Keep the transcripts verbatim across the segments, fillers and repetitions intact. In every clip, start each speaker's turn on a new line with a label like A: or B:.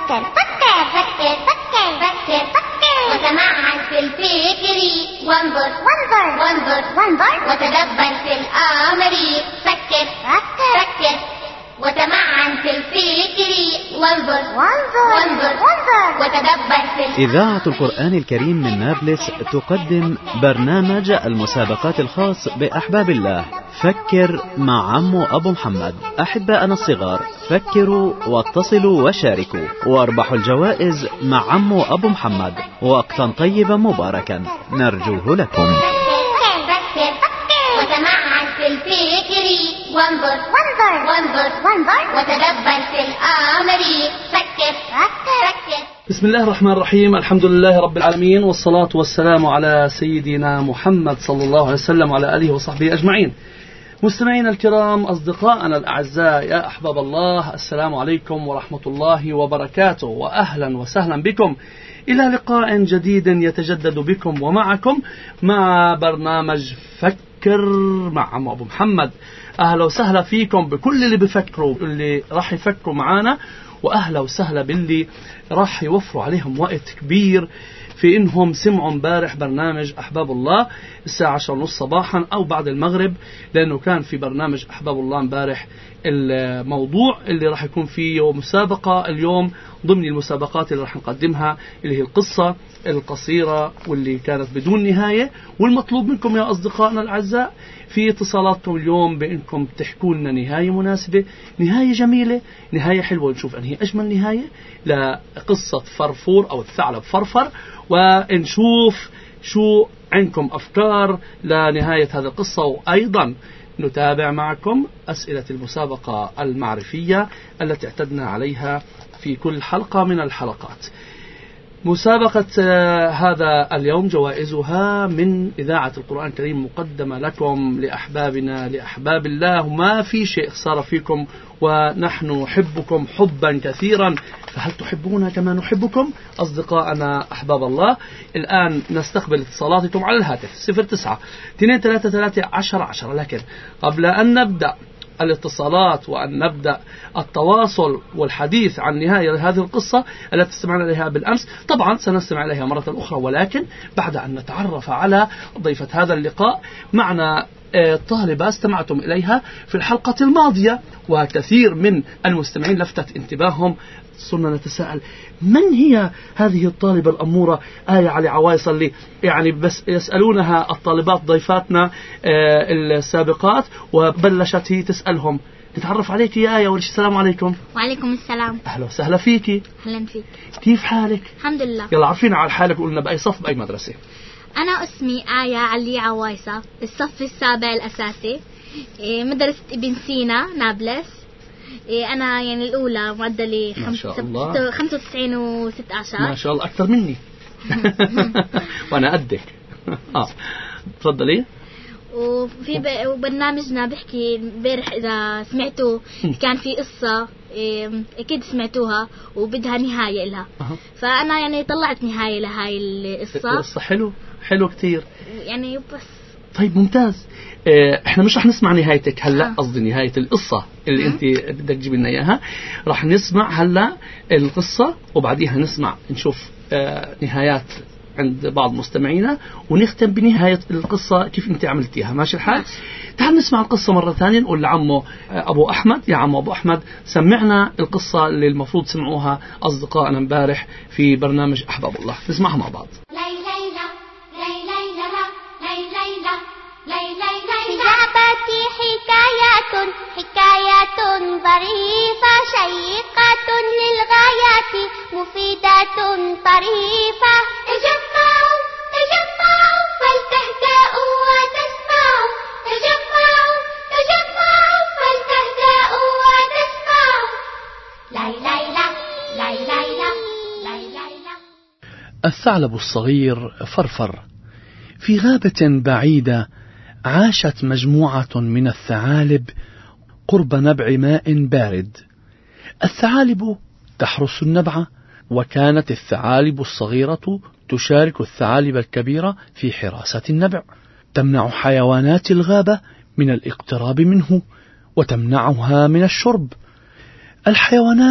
A: فكر فكر فكر فكر فكر فكر وتمعن في الفكر وانظر وانظر وانظر وانظر وتدبر في الأمر فكر فكر فكر وتمعن في الفكر وانظر وانظر وانظر وانظر وتدبر في الأمر.
B: إذاعة القرآن الكريم من نابلس تقدم برنامج المسابقات الخاص بأحباب الله. فكر مع عمو أبو محمد. أحباءنا الصغار، فكروا واتصلوا وشاركوا واربحوا الجوائز مع عمو أبو محمد. وقتا طيبا مباركا نرجوه لكم.
A: وتمعن في الفكر وانظر وانظر وانظر وانظر وتدبر في الأمر فكر فكر فكر.
C: بسم الله الرحمن الرحيم. الحمد لله رب العالمين، والصلاة والسلام على سيدنا محمد صلى الله عليه وسلم وعلى آله وصحبه أجمعين. مستمعين الكرام، أصدقائنا الأعزاء، يا أحباب الله، السلام عليكم ورحمة الله وبركاته، وأهلا وسهلا بكم إلى لقاء جديد يتجدد بكم ومعكم مع برنامج فكر مع عمو أبو محمد. أهلا وسهلا فيكم بكل اللي بفكروا، اللي راح يفكروا معانا، وأهلا وسهلا باللي راح يوفروا عليهم وقت كبير في إنهم سمعوا امبارح برنامج أحباب الله الساعة عشرة ونص صباحا أو بعد المغرب، لأنه كان في برنامج أحباب الله امبارح الموضوع اللي راح يكون فيه مسابقة اليوم ضمن المسابقات اللي راح نقدمها، اللي هي القصة القصيرة واللي كانت بدون نهاية. والمطلوب منكم يا أصدقائنا الأعزاء في اتصالاتكم اليوم بأنكم تحكوا لنا نهاية مناسبة، نهاية جميلة، نهاية حلوة، نشوف أنهي أجمل نهاية لقصة فرفور أو الثعلب فرفر، ونشوف شو عندكم أفكار لنهاية هذه القصة. وأيضا نتابع معكم أسئلة المسابقة المعرفية التي اعتدنا عليها في كل حلقة من الحلقات. مسابقة هذا اليوم جوائزها من إذاعة القرآن الكريم مقدمة لكم لأحبابنا لأحباب الله، وما في شيء خسارة فيكم، ونحن نحبكم حبا كثيرا، فهل تحبونا كما نحبكم أصدقائنا أحباب الله؟ الآن نستقبل اتصالاتكم على الهاتف صفر تسعة اثنين ثلاثة ثلاثة عشرة عشرة. لكن قبل أن نبدأ الاتصالات وأن نبدأ التواصل والحديث عن نهاية هذه القصة التي استمعنا إليها بالأمس، طبعا سنستمع إليها مرة أخرى، ولكن بعد أن نتعرف على ضيفة هذا اللقاء. معنا طالبة استمعتم إليها في الحلقة الماضية، وكثير من المستمعين لفتت انتباههم. صرنا نتساءل من هي هذه الطالبة الأمورة آية علي عوايص، اللي يعني بس يسألونها الطالبات ضيفاتنا السابقات، وبلشت هي تسألهم. نتعرف عليك يا آية. والسلام عليكم.
D: وعليكم السلام.
C: أهلا وسهلا فيكي.
D: أهلا فيك.
C: كيف حالك؟
D: الحمد لله.
C: يلا عرفينا على حالك وقلنا بأي صف بأي مدرسة.
D: أنا اسمي آية علي عوايصة، الصف السابع الأساسي، مدرسة ابن سينا نابلس. أنا يعني الأولى معدلي خمسة وتسعين وستة عشر.
C: ما شاء الله أكثر مني. وأنا قدك. آه تفضلي.
D: وفي برنامجنا بحكي امبارح إذا سمعتوا كان في قصة أكيد سمعتوها وبدها نهاية لها، فأنا يعني طلعت نهاية لهاي القصة.
C: القصة حلو حلو كتير
D: يعني بس.
C: طيب ممتاز. احنا مش رح نسمع نهايتك هلا، قصدي نهاية القصة اللي انت بدك تجيب لنا اياها. رح نسمع هلا القصة وبعديها نسمع نشوف اه نهايات عند بعض مستمعينا، ونختم بنهاية القصة كيف انت عملتيها. ماشي الحال؟ تعال نسمع القصة مرة ثانية. نقول لعمو أبو أحمد، يا عمو أبو أحمد سمعنا القصة اللي المفروض سمعوها أصدقائنا امبارح في برنامج أحباب الله. نسمعها مع بعض.
A: إجابتي حكايات حكايات ظريفة شيقة للغايات مفيدة طريفة. تجمعوا تجمعوا فلتهدأوا وتسمعوا. تجمعوا تجمعوا فلتهدأوا وتسمعوا. لاي لاي لا لاي لاي لا لاي لاي لا.
C: الثعلب الصغير فرفر. في غابة بعيدة عاشت مجموعة من الثعالب قرب نبع ماء بارد. الثعالب تحرس النبع، وكانت الثعالب الصغيرة تشارك الثعالب الكبيرة في حراسة النبع، تمنع حيوانات الغابة من الاقتراب منه وتمنعها من الشرب. الحيوانات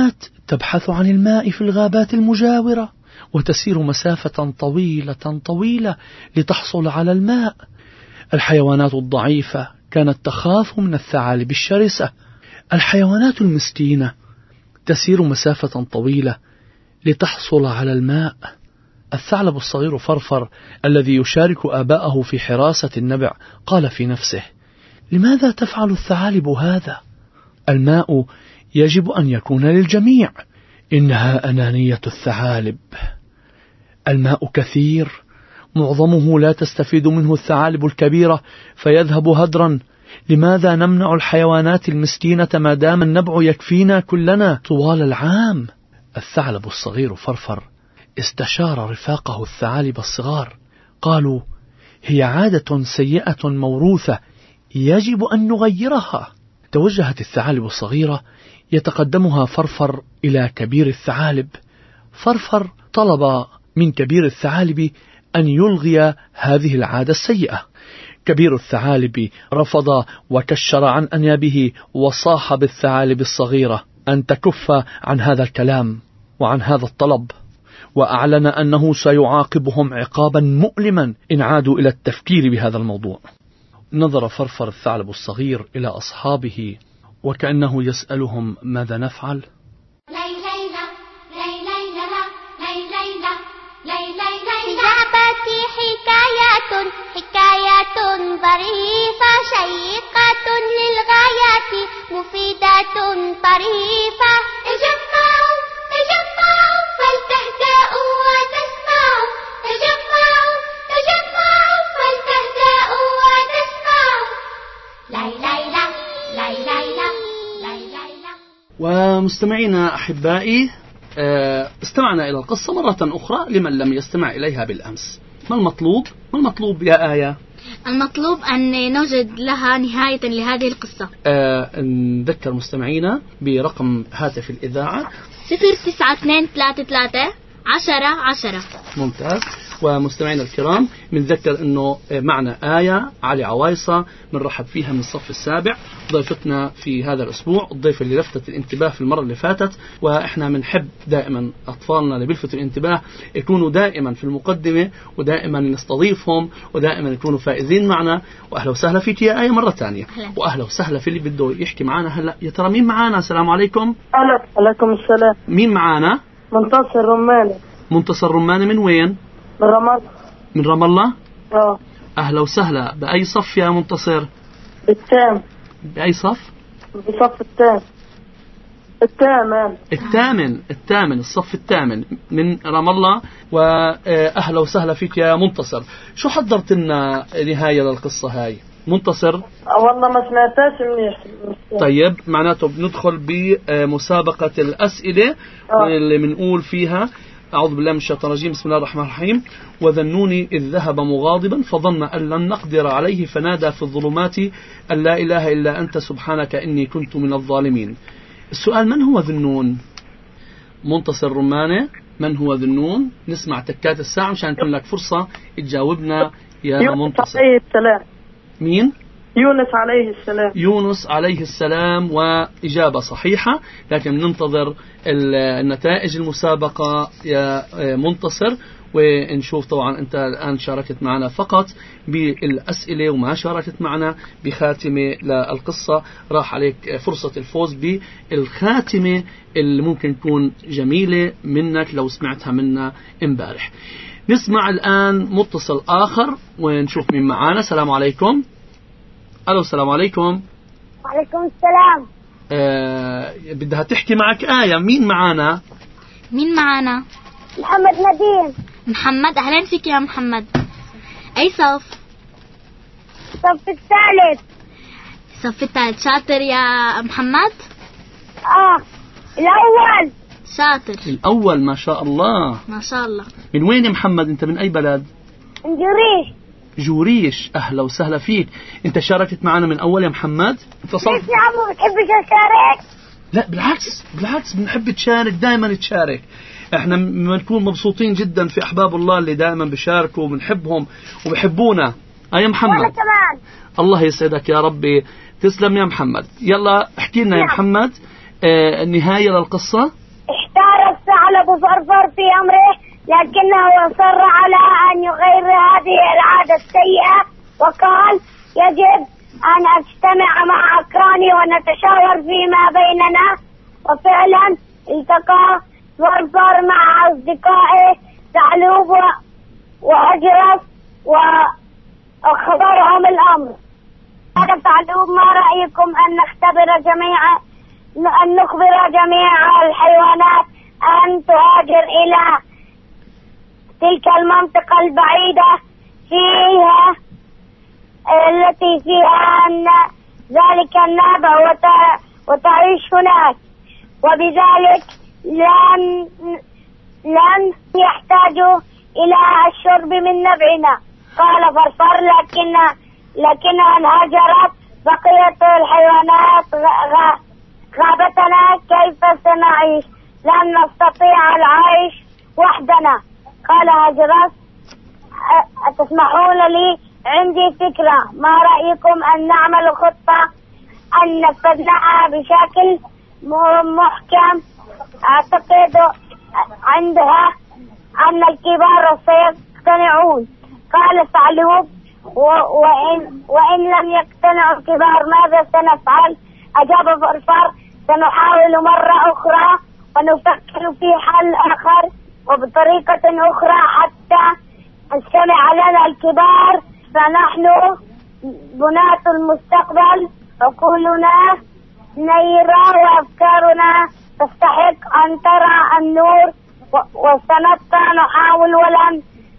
C: تبحث عن الماء في الغابات المجاورة وتسير مسافة طويلة طويلة لتحصل على الماء. الحيوانات الضعيفة كانت تخاف من الثعالب الشرسة. الحيوانات المسكينة تسير مسافة طويلة لتحصل على الماء. الثعلب الصغير فرفر الذي يشارك آباءه في حراسة النبع قال في نفسه: لماذا تفعل الثعالب هذا؟ الماء يجب أن يكون للجميع. إنها أنانية الثعالب. الماء كثير، معظمه لا تستفيد منه الثعالب الكبيرة فيذهب هدرا. لماذا نمنع الحيوانات المسكينة ما دام النبع يكفينا كلنا طوال العام؟ الثعلب الصغير فرفر استشار رفاقه الثعالب الصغار. قالوا: هي عادة سيئة موروثة يجب أن نغيرها. توجهت الثعالب الصغيرة يتقدمها فرفر إلى كبير الثعالب. فرفر طلب من كبير الثعالب أن يلغي هذه العادة السيئة. كبير الثعالب رفض وكشر عن أنيابه وصاح بالثعالب الصغيرة أن تكف عن هذا الكلام وعن هذا الطلب، وأعلن أنه سيعاقبهم عقابا مؤلما إن عادوا إلى التفكير بهذا الموضوع. نظر فرفر الثعلب الصغير إلى أصحابه وكأنه يسألهم: ماذا نفعل؟
A: إجابتي حكايات حكايات ظريفة شيقة للغايات مفيدة طريفة. تجمعوا تجمعوا فلتهدأوا وتسمعوا. تجمعوا تجمعوا فلتهدأوا وتسمعوا. لاي لاي لا لاي لاي لا لاي لاي لا.
C: ومستمعينا أحبائي، استمعنا إلى القصة مرة أخرى لمن لم يستمع إليها بالأمس. ما المطلوب؟ ما المطلوب يا آية؟
D: المطلوب أن نوجد لها نهاية لهذه القصة.
C: آه نذكر مستمعينا برقم هاتف الإذاعة
D: صفر تسعة اثنين ثلاثة ثلاثة عشرة عشرة.
C: ممتاز. ومستمعينا الكرام بنذكر أنه معنا آية علي عوايصة بنرحب فيها من الصف السابع، ضيفتنا في هذا الأسبوع، الضيفة اللي لفتت الانتباه في المرة اللي فاتت. وإحنا بنحب دائما أطفالنا اللي بيلفتوا الانتباه يكونوا دائما في المقدمة، ودائما نستضيفهم، ودائما يكونوا فائزين معنا. وأهلا وسهلا فيك يا آية مرة ثانية. وأهلا وسهلا في اللي بده يحكي معنا هلا. يا ترى مين معنا؟ السلام عليكم.
E: أهلا. عليكم السلام.
C: مين معنا؟
E: منتصر رماني.
C: منتصر رماني من وين؟
E: من رام الله.
C: من رام الله؟
E: اه.
C: أهلا وسهلا. بأي صف يا منتصر؟
E: الثامن.
C: بأي صف؟
E: بصف الثامن. الثامن.
C: الثامن. الثامن الصف الثامن من رام الله. وأهلا وسهلا فيك يا منتصر. شو حضرت لنا نهاية للقصة هاي منتصر؟
E: والله ما سمعتهاش منيح.
C: طيب معناته بندخل بمسابقة الأسئلة أوه. اللي بنقول فيها: أعوذ بالله من الشيطان الرجيم، بسم الله الرحمن الرحيم. وذنوني إذ ذهب مغاضبا فظن أن لن نقدر عليه فنادى في الظلمات أن لا إله إلا أنت سبحانك إني كنت من الظالمين. السؤال: من هو ذنون؟ منتصر رمانة، من هو ذنون؟ نسمع تكات الساعة مشان يكون لك فرصة تجاوبنا يا منتصر.
E: عليه السلام.
C: مين؟
E: يونس عليه السلام.
C: يونس عليه السلام. وإجابة صحيحة، لكن ننتظر النتائج المسابقة يا منتصر، ونشوف. طبعا أنت الآن شاركت معنا فقط بالأسئلة وما شاركت معنا بخاتمة للقصة. راح عليك فرصة الفوز بالخاتمة اللي ممكن تكون جميلة منك لو سمعتها منا امبارح. نسمع الآن متصل آخر ونشوف مين معانا. السلام عليكم. ألو السلام عليكم.
A: وعليكم السلام.
C: آه بدها تحكي معك آية. مين معانا؟
D: مين معانا؟
A: محمد نديم.
D: محمد، أهلا فيك يا محمد. أي صف؟
A: صف الثالث.
D: صف الثالث. شاطر يا محمد؟
A: آه الأول.
D: شاطر.
C: الأول ما شاء الله.
D: ما شاء الله.
C: من وين يا محمد؟ أنت من أي بلد؟
A: من جوريش.
C: جوريش. أهلا وسهلا فيك. أنت شاركت معنا من أول يا محمد؟
A: ليش يا عمو بتحبش أشارك؟
C: لا بالعكس بالعكس بنحب تشارك، دائما تشارك. احنا بنكون مبسوطين جدا في أحباب الله اللي دائما بيشاركوا وبنحبهم وبحبونا. آه يا محمد.
A: وأنا كمان.
C: الله يسعدك يا ربي. تسلم يا محمد. يلا احكي لنا يا محمد آه النهاية للقصة.
A: أبو فرفر في أمره، لكنه أصر على أن يغير هذه العادة السيئة وقال يجب أن أجتمع مع أقراني ونتشاور فيما بيننا. وفعلا التقى فرفر مع أصدقائه ثعلوب وأجرس وأخبرهم الأمر. قال ثعلوب ما رأيكم أن نختبر جميعا أن نخبر جميع الحيوانات أن تهاجر إلى تلك المنطقة البعيدة فيها التي فيها أن ذلك النبع وتعيش هناك، وبذلك لن لن يحتاجوا إلى الشرب من نبعنا. قال فرفر لكن لكنها انهجرت بقية الحيوانات غابتنا، كيف سنعيش؟ لن نستطيع العيش وحدنا. قال هجرس أتسمحون لي؟ عندي فكرة، ما رأيكم أن نعمل خطة أن نفذناها بشكل محكم أعتقد عندها أن الكبار سيقتنعون. قال ثعلوب وإن, وإن لم يقتنعوا الكبار ماذا سنفعل؟ أجاب فرفر سنحاول مرة أخرى ونفكر في حل آخر وبطريقة أخرى حتى استمع لنا الكبار، فنحن بناة المستقبل، عقولنا نيرة وأفكارنا تستحق أن ترى النور، وسنبقى نحاول ولن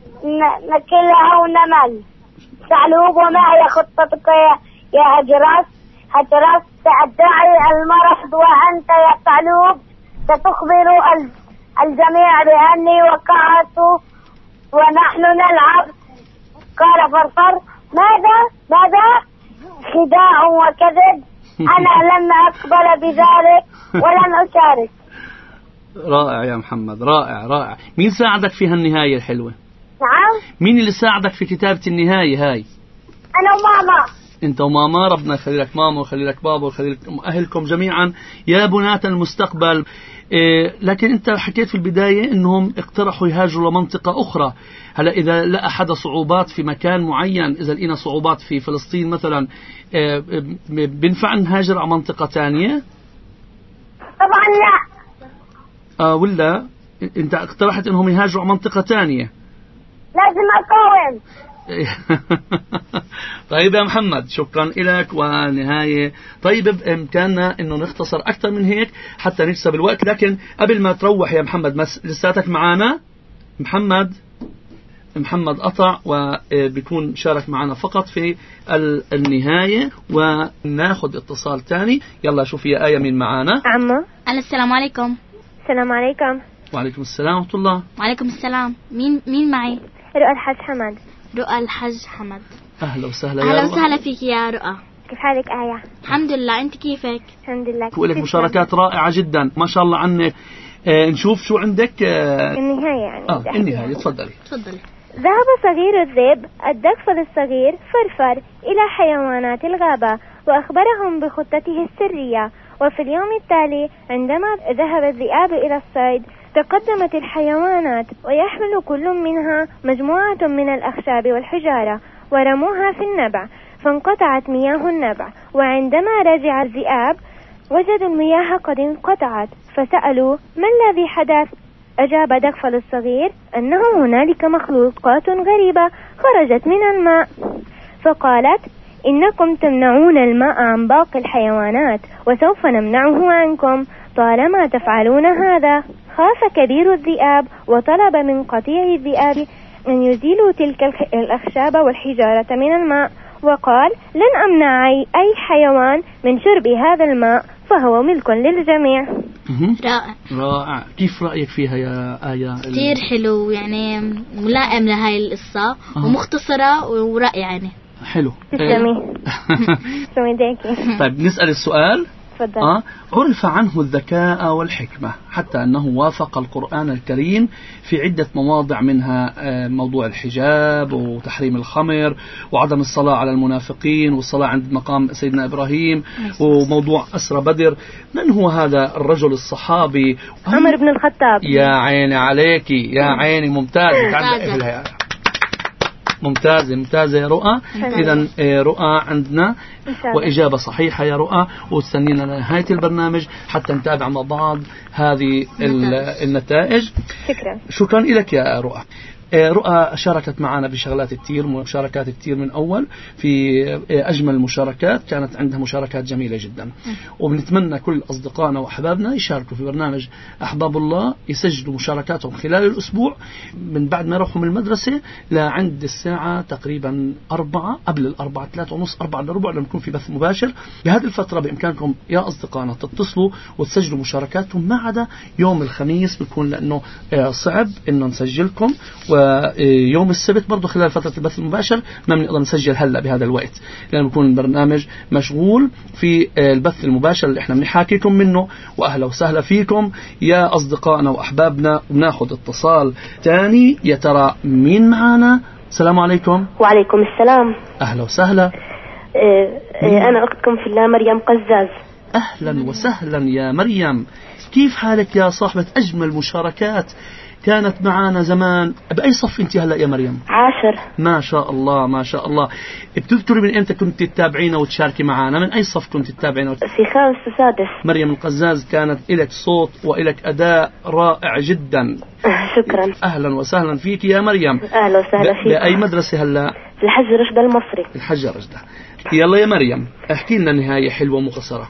A: نكلها ونمل. ثعلوب وما هي خطتك يا هجرس؟ هجرس سأدعي المرض وأنت يا ثعلوب ستخبر الجميع بأني وقعت ونحن نلعب. قال فرفر ماذا ماذا خداع وكذب، أنا لن أقبل بذلك ولن أشارك.
C: رائع يا محمد، رائع رائع. مين ساعدك في هالنهاية الحلوة؟
A: نعم.
C: مين اللي ساعدك في كتابة النهاية هاي؟
A: أنا وماما.
C: أنت وماما، ربنا يخلي لك ماما ويخلي لك بابا ويخلي لكم أهلكم جميعا يا بناة المستقبل. إيه لكن أنت حكيت في البداية أنهم اقترحوا يهاجروا لمنطقة أخرى. هلا إذا لقى حدا صعوبات في مكان معين، إذا لقينا صعوبات في فلسطين مثلا، إيه بنفع نهاجر على منطقة تانية؟
A: طبعا لا.
C: آه ولا أنت اقترحت أنهم يهاجروا على منطقة تانية؟
A: لازم أقاوم.
C: طيب يا محمد، شكرا لك. ونهاية طيب بإمكاننا أنه نختصر أكثر من هيك حتى نكسب الوقت، لكن قبل ما تروح يا محمد لساتك معنا. محمد محمد قطع وبيكون شارك معنا فقط في النهاية، وناخد اتصال تاني. يلا شوفي يا آية مين معنا.
F: عمو.
D: السلام عليكم.
F: السلام عليكم.
C: وعليكم السلام ورحمة الله.
D: وعليكم السلام. مين مين معي؟
F: رؤى الحج حمد.
D: رؤى الحج حمد.
C: أهلا وسهلا.
D: أهلا وسهلا فيك يا رؤى.
F: كيف حالك آية؟
D: الحمد لله، أنت كيفك؟
F: الحمد لله.
C: ولك مشاركات رائعة جدا ما شاء الله عنك. آه نشوف شو عندك. آه
F: النهاية يعني.
C: آه النهاية، تفضلي.
D: تفضلي.
F: ذهب صغير الذئب الدغفل الصغير فرفر إلى حيوانات الغابة وأخبرهم بخطته السرية. وفي اليوم التالي عندما ذهب الذئاب إلى الصيد تقدمت الحيوانات ويحمل كل منها مجموعة من الأخشاب والحجارة ورموها في النبع، فانقطعت مياه النبع. وعندما رجع الذئاب وجدوا المياه قد انقطعت، فسألوا ما الذي حدث؟ أجاب دغفل الصغير أنه هنالك مخلوقات غريبة خرجت من الماء، فقالت إنكم تمنعون الماء عن باقي الحيوانات وسوف نمنعه عنكم طالما تفعلون هذا. خاف كبير الذئاب وطلب من قطيع الذئاب أن يزيلوا تلك الأخشاب والحجارة من الماء، وقال لن أمنع أي حيوان من شرب هذا الماء فهو ملك للجميع.
D: رائع
C: رائع. كيف رأيك فيها يا آية؟
D: كثير حلو، يعني ملائم لهاي القصة آه. ومختصرة ورائعة يعني.
C: حلو.
F: تسلمي. تسلمي ديكي.
C: طيب نسأل السؤال. آه عرف عنه الذكاء والحكمة، حتى أنه وافق القرآن الكريم في عدة مواضع، منها آه موضوع الحجاب وتحريم الخمر وعدم الصلاة على المنافقين والصلاة عند مقام سيدنا إبراهيم وموضوع أسرى بدر. من هو هذا الرجل الصحابي؟
F: عمر بن الخطاب.
C: يا عيني عليك يا عيني، ممتاز. ممتازة ممتازة يا رؤى. إذا رؤى عندنا وإجابة صحيحة يا رؤى، واستنينا لنهاية البرنامج حتى نتابع مع بعض هذه النتائج.
F: شكرا.
C: شكرا لك يا رؤى. رؤى شاركت معنا بشغلات كتير، مشاركات كتير من أول، في أجمل مشاركات، كانت عندها مشاركات جميلة جدا. وبنتمنى كل أصدقائنا وأحبابنا يشاركوا في برنامج أحباب الله، يسجلوا مشاركاتهم خلال الأسبوع من بعد ما يروحوا من المدرسة لعند الساعة تقريبا أربعة، قبل الأربعة ثلاثة ونص، أربعة إلا ربع، لنكون في بث مباشر. بهذه الفترة بإمكانكم يا أصدقائنا تتصلوا وتسجلوا مشاركاتكم، ما عدا يوم الخميس بيكون لأنه صعب إنه نسجلكم، ويوم السبت برضو خلال فترة البث المباشر ما بنقدر نسجل هلا بهذا الوقت، لأن بيكون البرنامج مشغول في البث المباشر اللي احنا بنحاكيكم منه. وأهلا وسهلا فيكم يا أصدقائنا وأحبابنا. وناخذ اتصال تاني، يا ترى مين معانا؟ السلام عليكم.
G: وعليكم السلام.
C: أهلا وسهلا.
G: اه اه أنا أختكم في الله مريم قزاز.
C: أهلا وسهلا يا مريم، كيف حالك يا صاحبة أجمل مشاركات كانت معانا زمان؟ بأي صف أنت هلأ يا مريم؟
G: عاشر.
C: ما شاء الله ما شاء الله. بتذكري من أنت كنت تتابعينا وتشاركي معانا؟ من أي صف كنت تتابعينا وت...
G: في خامس وسادس.
C: مريم القزاز، كانت لك صوت وإلك أداء رائع جدا.
G: شكرا.
C: أهلا وسهلا فيك يا مريم.
G: أهلا وسهلا فيك.
C: بأي مدرسة هلأ؟
G: في الحج رشدة المصري.
C: الحج رشدة. يلا يا مريم احكي لنا نهاية حلوة مقصرة.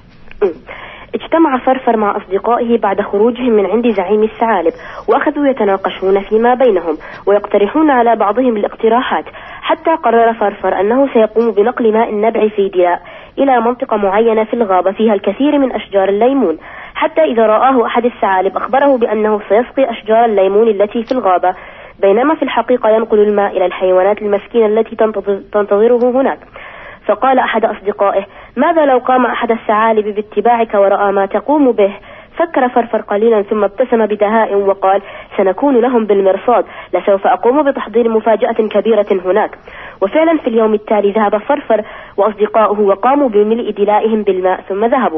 G: اجتمع فرفر مع أصدقائه بعد خروجهم من عند زعيم الثعالب، وأخذوا يتناقشون فيما بينهم ويقترحون على بعضهم الاقتراحات، حتى قرر فرفر أنه سيقوم بنقل ماء النبع في دلاء إلى منطقة معينة في الغابة فيها الكثير من أشجار الليمون، حتى إذا رآه أحد الثعالب أخبره بأنه سيسقي أشجار الليمون التي في الغابة، بينما في الحقيقة ينقل الماء إلى الحيوانات المسكينة التي تنتظره هناك. فقال أحد أصدقائه: ماذا لو قام أحد الثعالب باتباعك ورأى ما تقوم به؟ فكر فرفر قليلا ثم ابتسم بدهاء وقال: سنكون لهم بالمرصاد، لسوف أقوم بتحضير مفاجأة كبيرة هناك. وفعلا في اليوم التالي ذهب فرفر وأصدقائه وقاموا بملء دلائهم بالماء ثم ذهبوا،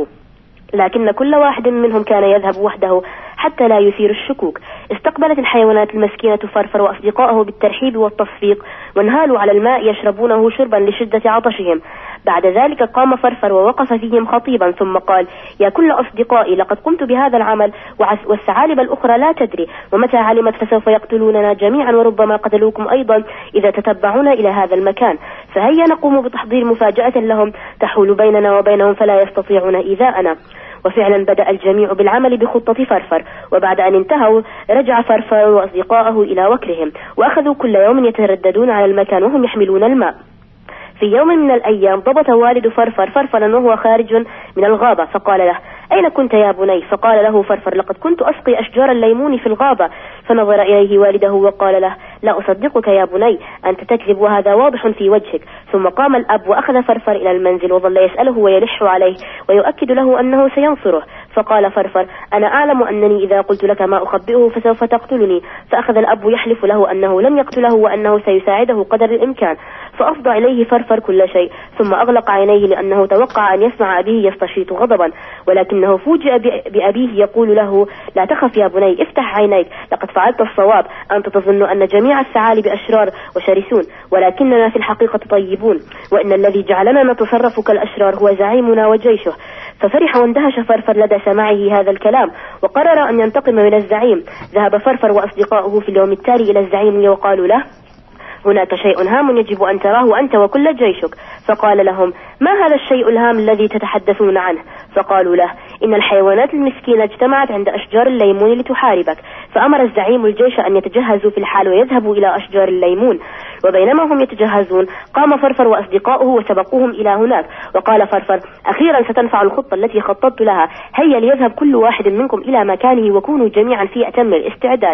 G: لكن كل واحد منهم كان يذهب وحده حتى لا يثير الشكوك. استقبلت الحيوانات المسكينة فرفر وأصدقائه بالترحيب والتصفيق، وانهالوا على الماء يشربونه شربا لشدة عطشهم. بعد ذلك قام فرفر ووقف فيهم خطيبا ثم قال: يا كل أصدقائي، لقد قمت بهذا العمل والثعالب الأخرى لا تدري، ومتى علمت فسوف يقتلوننا جميعا، وربما قتلوكم أيضا إذا تتبعون إلى هذا المكان، فهيا نقوم بتحضير مفاجأة لهم تحول بيننا وبينهم فلا يستطيعون إيذاءنا. وفعلا بدأ الجميع بالعمل بخطة فرفر، وبعد أن انتهوا رجع فرفر وأصدقائه إلى وكرهم، وأخذوا كل يوم يترددون على المكان وهم يحملون الماء. في يوم من الأيام ضبط والد فرفر فرفرا وهو خارج من الغابة، فقال له: أين كنت يا بني؟ فقال له فرفر: لقد كنت أسقي أشجار الليمون في الغابة. فنظر إليه والده وقال له: لا أصدقك يا بني، أنت تكذب وهذا واضح في وجهك. ثم قام الأب وأخذ فرفر إلى المنزل وظل يسأله ويلح عليه ويؤكد له أنه سينصره. فقال فرفر: أنا أعلم أنني إذا قلت لك ما أخبئه فسوف تقتلني. فأخذ الأب يحلف له أنه لن يقتله وأنه سيساعده قدر الإمكان. فأفضى إليه فرفر كل شيء، ثم أغلق عينيه لأنه توقع أن يسمع أبيه يستشيط غضبا، ولكنه فوجئ بأبيه يقول له: لا تخف يا بني، افتح عينيك، لقد فعلت الصواب. أنت تظن أن جميع الثعالب أشرار وشرسون، ولكننا في الحقيقة طيبون، وإن الذي جعلنا نتصرف كالأشرار هو زعيمنا وجيشه. ففرح واندهش فرفر لدى سماعه هذا الكلام، وقرر أن ينتقم من الزعيم. ذهب فرفر وأصدقائه في اليوم التالي إلى الزعيم وقالوا له: هناك شيء هام يجب أن تراه أنت وكل جيشك. فقال لهم: ما هذا الشيء الهام الذي تتحدثون عنه؟ فقالوا له: إن الحيوانات المسكينة اجتمعت عند أشجار الليمون لتحاربك. فأمر الزعيم الجيش أن يتجهزوا في الحال ويذهبوا إلى أشجار الليمون. وبينما هم يتجهزون قام فرفر وأصدقائه وسبقوهم إلى هناك، وقال فرفر: أخيرا ستنفع الخطة التي خططت لها، هيا ليذهب كل واحد منكم إلى مكانه وكونوا جميعا في أتم الاستعداد.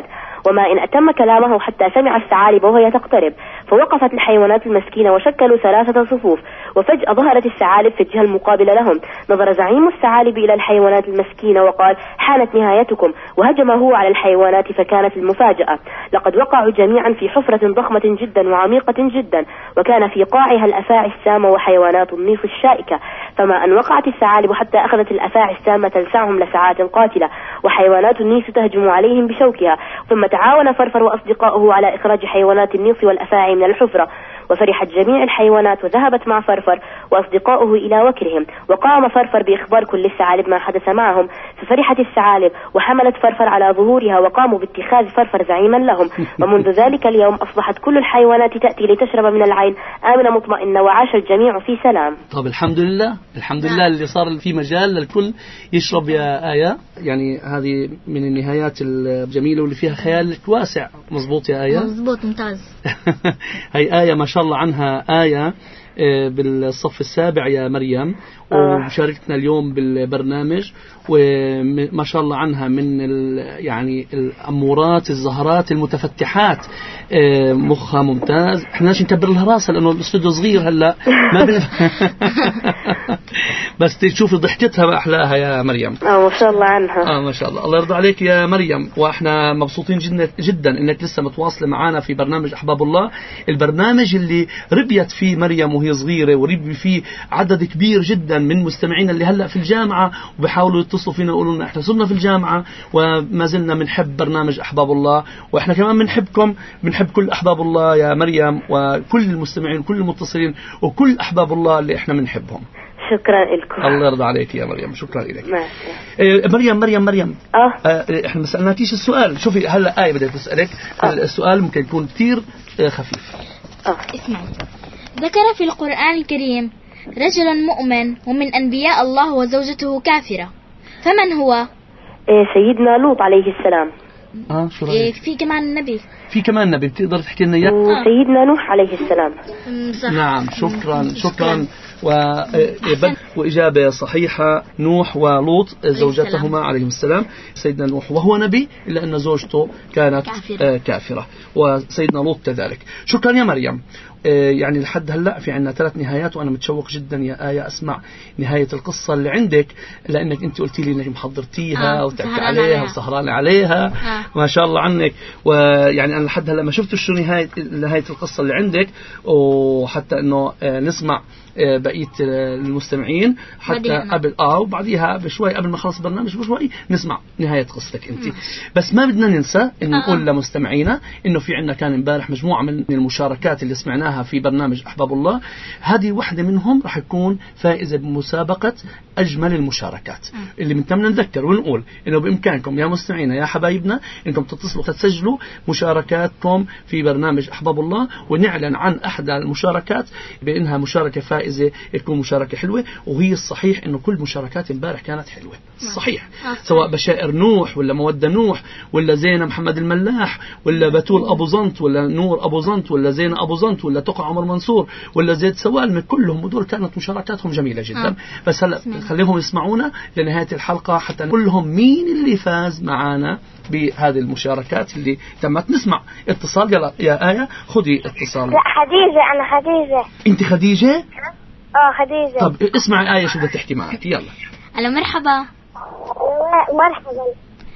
G: وما إن أتم كلامه حتى سمع الثعالب وهي تقترب، فوقفت الحيوانات المسكينة وشكلوا ثلاثة صفوف، وفجأة ظهرت الثعالب في الجهة المقابلة لهم. نظر زعيم الثعالب إلى الحيوانات المسكينة وقال: حانت نهايتكم، وهجم هو على الحيوانات. فكانت المفاجأة: لقد وقعوا جميعا في حفرة ضخمة جدا وعميقة جدا، وكان في قاعها الأفاعي السامة وحيوانات النيف الشائكة، فما أن وقعت الثعالب حتى أخذت الأفاعي السامة تلسعهم لساعات قاتلة، وحيوانات النيف تهجم عليهم بشوكها. ثم تعاون فرفر وأصدقاؤه على إخراج حيوانات النيف والأفاعي من الحفرة، وفرحت جميع الحيوانات وذهبت مع فرفر وأصدقائه إلى وكرهم، وقام فرفر بإخبار كل الثعالب ما حدث معهم. ففرحت الثعالب وحملت فرفر على ظهورها، وقاموا باتخاذ فرفر زعيما لهم. ومنذ ذلك اليوم أصبحت كل الحيوانات تأتي لتشرب من العين آمنة مطمئنة، وعاش الجميع في سلام.
C: طب الحمد لله، الحمد لله اللي صار في مجال للكل يشرب يا آية. يعني هذه من النهايات الجميلة واللي فيها خيال واسع. مزبوط يا آية؟
D: مزبوط، ممتاز.
C: هي آية ما شاء الله عنها آية بالصف السابع يا مريم، وشاركتنا اليوم بالبرنامج، وما شاء الله عنها من يعني الأمورات الزهرات المتفتحات، مخها ممتاز. احنا ليش نكبر لها راسها لأنه الاستوديو صغير هلا ما بن... بس تشوفي ضحكتها بأحلاها يا مريم.
G: اه ما شاء الله عنها.
C: اه ما شاء الله، الله يرضى عليك يا مريم. واحنا مبسوطين جدا جدا انك لسه متواصله معنا في برنامج احباب الله، البرنامج اللي ربيت فيه مريم وهي صغيره، وربي فيه عدد كبير جدا من مستمعينا اللي هلا في الجامعه وبيحاولوا يتصلوا فينا يقولوا لنا احنا صرنا في الجامعه وما زلنا بنحب برنامج احباب الله، واحنا كمان بنحبكم، بنحب كل احباب الله يا مريم، وكل المستمعين وكل المتصلين وكل احباب الله اللي احنا بنحبهم.
G: شكرا لكم.
C: الله يرضى عليك يا مريم، شكرا لك. إيه مريم مريم مريم
G: اه,
C: آه احنا ما سألناكيش السؤال. شوفي هلا آية بدها تسألك. آه. السؤال ممكن يكون كثير آه خفيف.
G: اه
D: اسمعي. ذكر في القرآن الكريم رجلا مؤمن ومن أنبياء الله وزوجته كافرة، فمن هو؟
G: إيه سيدنا لوط عليه السلام.
C: اه شو رأيك؟
D: إيه في كمان نبي.
C: في كمان نبي بتقدر تحكي لنا اياه؟
G: وسيدنا نوح عليه السلام.
C: نعم شكرا شكرا. وإجابة صحيحة، نوح ولوط زوجتهما عليهم السلام. سيدنا نوح وهو نبي إلا أن زوجته كانت كافرة, كافرة. وسيدنا لوط كذلك. شكرا يا مريم. يعني لحد هلأ في عنا ثلاث نهايات، وأنا متشوق جدا يا آية أسمع نهاية القصة اللي عندك، لأنك أنت قلتي لي أنك محضرتيها آه وتحكي عليها, عليها وسهران عليها. آه. ما شاء الله عنك. ويعني أنا لحد هلأ ما شفت شو نهاية نهاية القصة اللي عندك، وحتى أنه نسمع بقية المستمعين حتى قبل آه وبعديها بشوي قبل ما خلص برنامج بشوي نسمع نهاية قصتك أنت. بس ما بدنا ننسى إنه نقول لمستمعينا إنه في عنا كان امبارح مجموعة من المشاركات اللي سمعناها في برنامج أحباب الله. هذه واحدة منهم راح يكون فائزة بمسابقة أجمل المشاركات اللي بنتمنى نذكر ونقول إنه بإمكانكم يا مستمعينا يا حبايبنا إنكم تتصلوا تسجلوا مشاركاتكم في برنامج أحباب الله، ونعلن عن أحد المشاركات بأنها مشاركة فائزة إذا تكون مشاركة حلوة. وهي الصحيح إنه كل مشاركات امبارح كانت حلوة صحيح، سواء بشائر نوح ولا مودة نوح ولا زينة محمد الملاح ولا بتول أبو زنط ولا نور أبو زنط ولا زينة أبو زنط ولا تقع عمر منصور ولا زيد سوالم، كلهم ودول كانت مشاركاتهم جميلة جدا. بس هلا خليهم يسمعونا لنهاية الحلقة حتى نقول لهم مين اللي فاز معانا بهذه المشاركات اللي تمت. نسمع اتصال. يلا يا آية خذي اتصال.
F: لا خديجة، أنا خديجة.
C: أنت خديجة؟
F: اه خديجة.
C: طب اسمعي آية شو بدها تحكي معك. يلا.
D: ألو مرحبا.
F: مرحبا.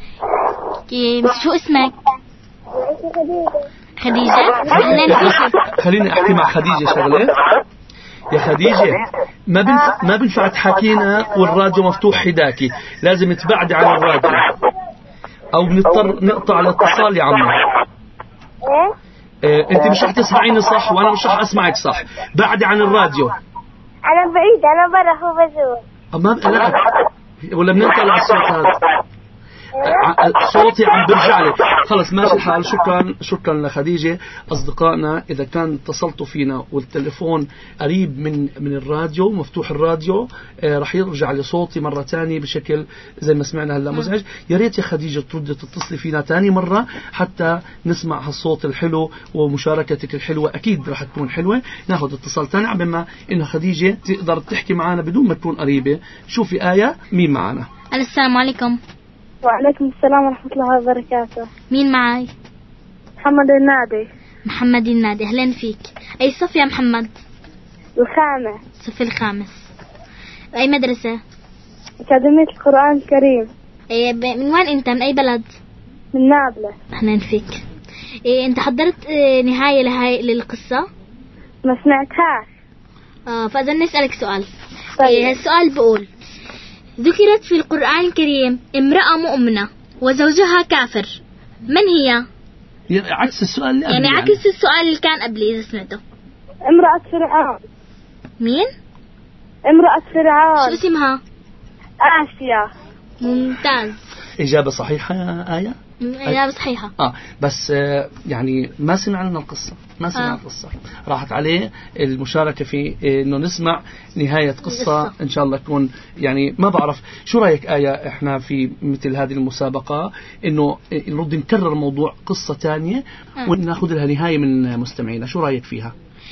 D: كيف شو اسمك؟
F: خديجة.
D: خديجة.
C: خليني أحكي مع خديجة شغلة. يا خديجة ما بنفع ما بنفع تحكينا والراديو مفتوح حداكي، لازم تبعدي عن الراديو أو بنضطر نقطع الاتصال يا عمي. إيه؟ انت مش رح تسمعيني صح وانا مش رح اسمعك صح. بعدي عن الراديو.
F: انا بعيد، انا برا هو بزور.
C: أما لا ولا بننقل على الصوت هذا صوتي عم برجع لي. خلص ماشي الحال. شكرا شكرا لخديجة. أصدقائنا إذا كان اتصلتوا فينا والتليفون قريب من من الراديو مفتوح الراديو آه رح يرجع لصوتي مرة تانية بشكل زي ما سمعنا هلا مزعج. يا ريت يا خديجة تردي تتصلي فينا تاني مرة حتى نسمع هالصوت الحلو ومشاركتك الحلوة أكيد رح تكون حلوة. ناخذ اتصال تاني عبما إن خديجة تقدر تحكي معنا بدون ما تكون قريبة. شوفي آية مين معنا.
D: السلام عليكم.
F: وعليكم السلام ورحمة الله وبركاته.
D: مين معي؟
E: محمد النادي.
D: محمد النادي، أهلا فيك. أي صف يا محمد؟
E: الخامس.
D: الصف الخامس. أي مدرسة؟
E: أكاديمية القرآن الكريم.
D: إيه ب... من وين أنت؟ من أي بلد؟
E: من نابلس.
D: أهلا فيك. إيه أنت حضرت إيه نهاية لهاي للقصة؟
E: ما سمعتهاش.
D: آه فإذا نسألك سؤال.
E: طيب.
D: إيه السؤال بقول: ذكرت في القرآن الكريم امرأة مؤمنة وزوجها كافر، من هي؟
C: يعني عكس السؤال اللي
D: يعني, يعني عكس السؤال اللي كان قبلي إذا سمعته.
E: امرأة فرعون.
D: مين؟
E: امرأة فرعون.
D: شو اسمها؟
E: آسيا.
D: ممتاز.
C: إجابة صحيحة يا آية؟
D: إجابة صحيحة.
C: آه بس آه يعني ما سمع لنا القصة، ما سمع آه. القصة. راحت عليه المشاركة في إنه نسمع نهاية قصة, قصة إن شاء الله تكون يعني ما بعرف شو رأيك آية. إحنا في مثل هذه المسابقة إنه نرد نكرر موضوع قصة تانية آه. ونأخذ لها نهاية من مستمعينا، شو رأيك فيها؟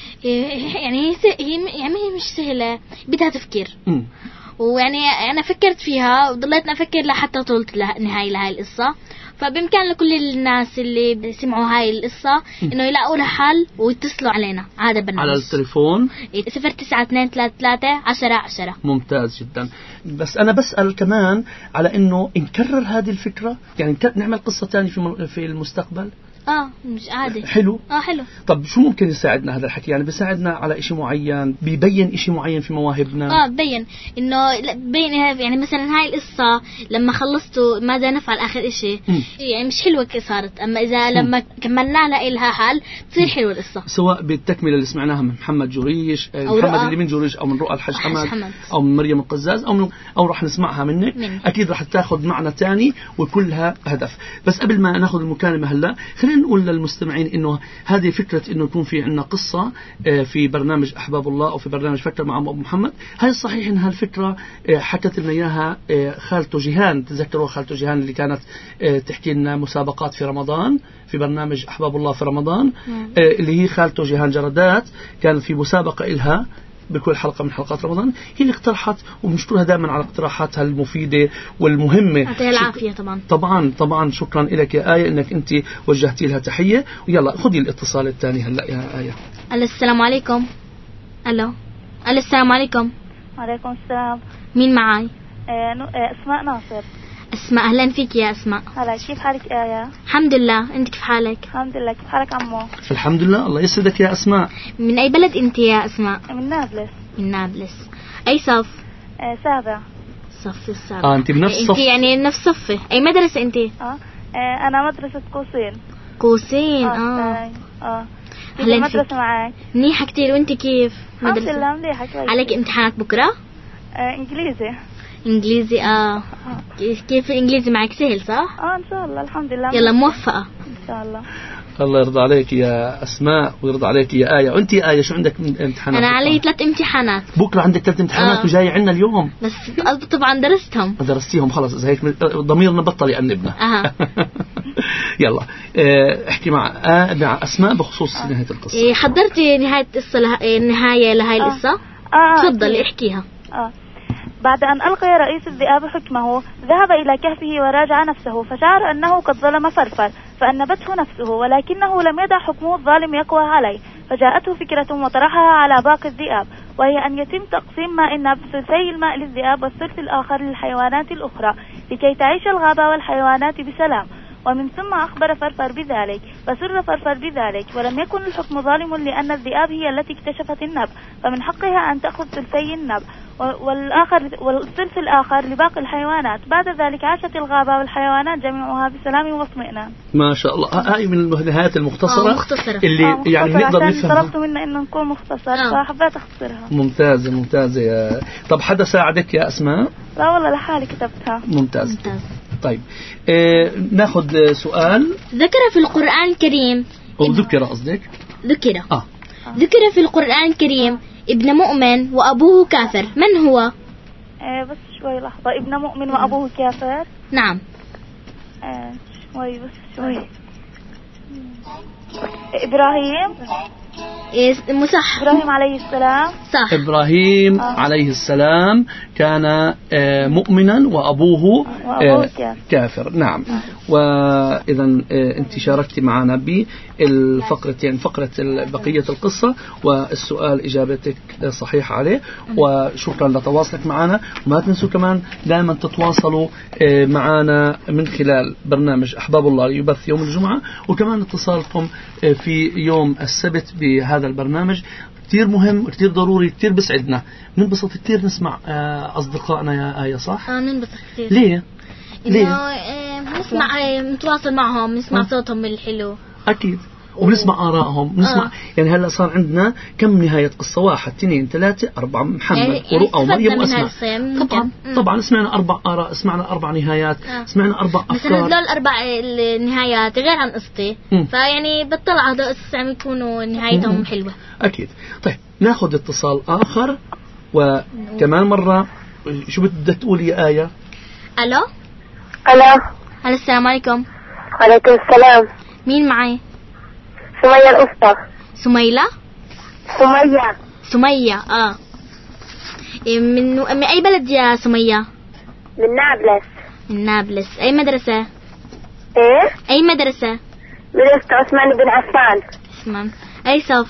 D: يعني هي يعني مش سهلة، بدها تفكير. م. ويعني أنا فكرت فيها وضليتنا أفكر لحتى طولت نهاية لهاي القصة. فبإمكان لكل الناس اللي بيسمعوا هاي القصة إنه يلاقوا لها حل ويتصلوا علينا. هذا برنامج
C: على التليفون
D: صفر تسعة اثنين ثلاثة ثلاثة عشرة عشرة.
C: ممتاز جدا. بس أنا بسأل كمان على إنه نكرر هذه الفكرة، يعني نعمل قصة تانية في في المستقبل.
D: اه مش عادي.
C: حلو.
D: اه حلو.
C: طب شو ممكن يساعدنا هذا الحكي؟ يعني بيساعدنا على إشي معين، بيبين إشي معين في مواهبنا.
D: اه ببين انه ببين يعني مثلا هاي القصة لما خلصتوا ماذا نفعل اخر إشي م. يعني مش حلوة صارت، اما اذا لما كملنا لها لها حل تصير حلوة القصة.
C: سواء بالتكملة اللي سمعناها من محمد جوريش، محمد رؤى. اللي من جوريش او من رؤى الحج حمد, حمد او من مريم القزاز او من او راح نسمعها منك من. اكيد راح تاخذ معنى تاني وكلها هدف. بس قبل ما ناخذ المكالمة هلا خلينا نقول للمستمعين إنه هذه فكرة إنه يكون في عنا قصة في برنامج أحباب الله أو في برنامج فكر مع أبو محمد. هاي صحيح إن هالفكرة حكت لنا إياها خالته جيهان. تذكروا خالته جيهان اللي كانت تحكي لنا مسابقات في رمضان في برنامج أحباب الله في رمضان، اللي هي خالته جيهان جردات. كانت في مسابقة إلها بكل حلقة من حلقات رمضان، هي اللي اقترحت، وبنشكرها دائما على اقتراحاتها المفيدة والمهمة.
D: يعطيها العافية. طبعا
C: طبعا طبعا شكرا لك يا آية انك انت وجهتي لها تحية. ويلا خذي الاتصال الثاني هلا يا آية.
D: السلام عليكم. الو السلام عليكم.
H: وعليكم السلام.
D: مين معاي؟
H: آه اسماء ناصر.
D: اسماء، اهلا فيك يا اسماء.
H: هلا كيف حالك آية؟
D: الحمد لله، انت كيف حالك؟
H: الحمد لله. كيف حالك عمو؟
C: الحمد لله، الله يسعدك يا اسماء.
D: من اي بلد انت يا اسماء؟
H: من نابلس.
D: من نابلس. اي صف؟
H: آه سابع.
D: صف السابع.
C: اه انت بنفس صف.
D: انت يعني نفس صفي. اي مدرسة انت؟
H: اه, آه انا مدرسة قوسين.
D: قوسين. اه
H: اه, آه.
D: هلا
H: مدرسة معك؟
D: منيحة كتير. وانت كيف
H: مدرسة؟ الحمد لله منيحة كويس.
D: عليك امتحانات بكرة؟
H: آه انجليزي.
D: انجليزي. اه, آه. كيف الانجليزي معك سهل صح؟
H: اه ان شاء الله الحمد لله.
D: يلا موفقة
H: ان شاء الله.
C: الله يرضى عليك يا أسماء ويرضى عليك يا آية. وأنت يا آية شو عندك من امتحانات؟
D: أنا علي ثلاث امتحانات
C: بكرة. عندك ثلاث امتحانات آه. وجاي عنا اليوم.
D: بس طبعا درستهم.
C: درستيهم خلاص. إذا هيك ضميرنا بطل يأنبنا.
D: أها.
C: يلا اه احكي مع آه مع أسماء بخصوص آه. نهاية القصة.
D: إيه حضرتي نهاية القصة له... نهاية لهاي
H: آه.
D: القصة؟
H: آه.
D: تفضلي احكيها.
H: آه. بعد أن ألقي رئيس الذئاب حكمه ذهب إلى كهفه وراجع نفسه، فشعر أنه قد ظلم فرفر فأنبته نفسه، ولكنه لم يدع حكمه الظالم يقوى عليه، فجاءته فكرة وطرحها على باقي الذئاب، وهي أن يتم تقسيم ماء الناب ثلثي الماء للذئاب والثلث الآخر للحيوانات الأخرى لكي تعيش الغابة والحيوانات بسلام. ومن ثم أخبر فرفر بذلك، فسر فرفر بذلك، ولم يكن الحكم ظالم لأن الذئاب هي التي اكتشفت النب، فمن حقها أن تأخذ ثلثي النب والآخر والثلث الآخر لباقي الحيوانات. بعد ذلك عاشت الغابة والحيوانات جميعها بسلام واطمئنان.
C: ما شاء الله. هاي من النهايات المختصرة
D: مختصرة.
C: اللي
H: آه
C: يعني نقدر نفهم.
H: طلبت منا إنه نكون مختصر آه. فحبيت أختصرها.
C: ممتازة ممتازة يا... طب حدا ساعدك يا أسماء؟
H: لا والله لحالي كتبتها.
C: ممتاز,
D: ممتاز.
C: طيب آه ناخذ سؤال.
D: ذكر في القرآن الكريم
C: أو ذكر قصدك؟
D: ذكر
C: آه.
D: ذكر في القرآن الكريم ابن مؤمن وأبوه كافر، من هو؟
H: آه بس شوي لحظة. ابن مؤمن وأبوه كافر.
D: نعم.
H: آه شوي بس شوي. إبراهيم.
D: إيه مصح.
H: إبراهيم عليه السلام.
D: صح.
C: إبراهيم آه. عليه السلام كان آه مؤمنا وأبوه آه كافر. نعم. آه. وإذا آه أنت شاركتي معنا بالفقرتين، فقرة بقية القصة والسؤال إجابتك صحيحة عليه، وشكرا لتواصلك معنا. وما تنسوا كمان دائما تتواصلوا آه معنا من خلال برنامج أحباب الله يبث يوم الجمعة، وكمان اتصالكم آه في يوم السبت بهذا البرنامج كتير مهم كتير ضروري كتير بسعدنا. ننبسط كتير نسمع أصدقائنا يا آية صح؟
D: آه ننبسط كتير.
C: ليه؟ ليه؟
D: إنه نسمع نتواصل معهم، نسمع آه. صوتهم الحلو.
C: أكيد. وبنسمع آرائهم، نسمع آه. يعني هلا صار عندنا كم نهاية قصة؟ واحد اثنين ثلاثة أربعة، محمد
D: يعني
C: ورؤى ومريم وأسماء.
D: طبعا
C: مم. طبعا سمعنا أربع آراء، سمعنا أربع نهايات، آه. سمعنا أربع أفكار.
D: مثلا هذول الأربع النهايات غير عن قصتي، فيعني بطلع هذول القصص عم يكونوا نهايتهم مم. حلوة.
C: أكيد. طيب ناخذ اتصال آخر وكمان مرة. شو بدك تقولي يا آية؟
D: ألو.
E: ألو.
D: هلا السلام عليكم.
E: وعليكم السلام.
D: مين معي؟
E: سمية الأسطى.
D: سميلة؟
E: سمية.
D: سمية اه من من أي بلد يا سمية؟
E: من نابلس.
D: من نابلس. أي مدرسة؟
E: إيه؟
D: أي مدرسة؟
E: مدرسة عثمان بن عفان.
D: عثمان. أي صف؟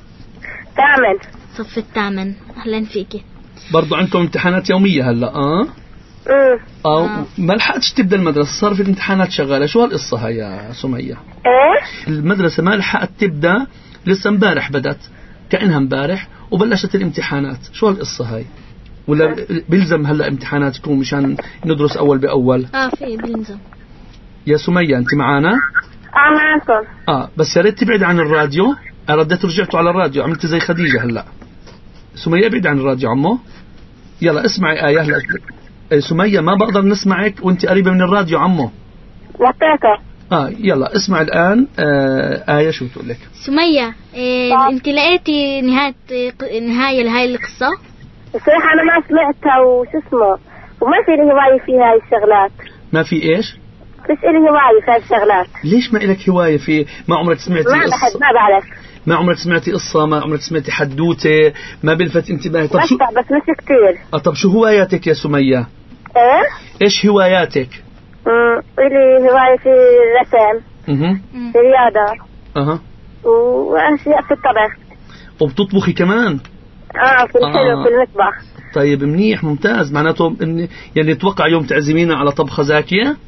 E: ثامن.
D: صف الثامن. أهلا فيكي.
C: برضو عندكم امتحانات يومية هلا اه؟
E: امم
C: اه, آه. ما لحقتش تبدا المدرسة، صار في الامتحانات شغالة. شو هالقصة هاي يا سمية؟
E: ايه؟
C: المدرسة ما لحقت تبدا، لسه امبارح بدت كأنها امبارح وبلشت الامتحانات. شو هالقصة هاي؟ ولا بيلزم هلا امتحانات تكون مشان ندرس اول باول؟
D: اه في بيلزم.
C: يا سمية انت معانا؟
E: اه معكم.
C: اه بس يا ريت تبعد عن الراديو. رديت رجعتوا على الراديو، عملت زي خديجة هلا. سمية ابعد عن الراديو عمو. يلا اسمعي آية هلا. سمية ما بقدر نسمعك وانت قريبة من الراديو عمو.
E: وطيته.
C: اه يلا اسمع الآن. آه آية شو بتقول لك؟
D: سمية إيه انت لقيتي نهاية نهاية لهاي القصة؟
E: بصراحة أنا ما سمعتها وشو اسمه، وما في لي هواية في هاي الشغلات.
C: ما في إيش؟
E: مش إلي هواية في هاي الشغلات.
C: ليش ما إلك هواية في؟ ما عمرك سمعتي
E: ما
C: قصة؟
E: بحب ما بعرف.
C: ما عمرك سمعتي قصة؟ ما عمرك سمعتي حدوتة؟ ما بلفت انتباهك؟ طب
E: بس
C: شو؟
E: بس مش كتير.
C: آه طب شو هواياتك يا سمية؟
E: إيه؟
C: إيش هواياتك؟
E: امم إلي هواية في الرسم.
C: اها.
E: في الرياضة.
C: اها.
E: وأشياء في الطبخ.
C: وبتطبخي كمان؟
E: اه في الحلو. آه. في المطبخ.
C: طيب منيح ممتاز. معناته إن يعني توقع يوم تعزمينا على طبخة زاكية؟